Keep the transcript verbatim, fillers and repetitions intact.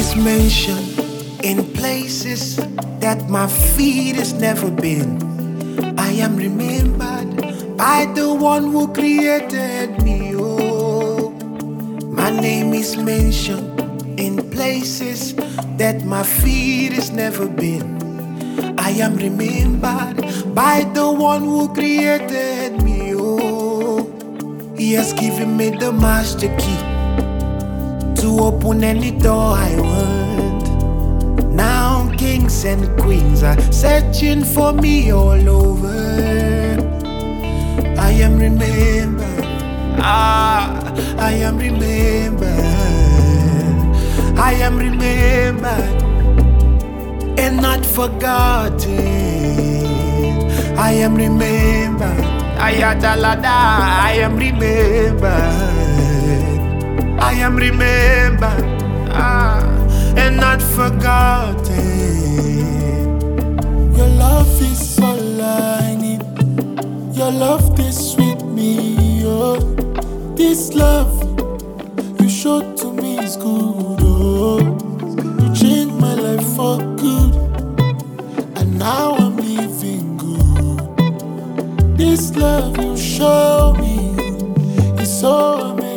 is mentioned in places that my feet has never been. I am remembered by the one who created me. Oh, my name is mentioned in places that my feet has never been. I am remembered by the one who created me. Oh, he has given me the master key to open any door I want. Now kings and queens are searching for me all over. I am remembered, ah, I am remembered, I am remembered and not forgotten. I am remembered, Ayadalada, I am remembered, I am remembered, ah, and not forgotten. Your love is all I need. Your love is with me, oh. This love you showed to me is good, oh. You changed my life for good, and now I'm living good. This love you show me is so amazing.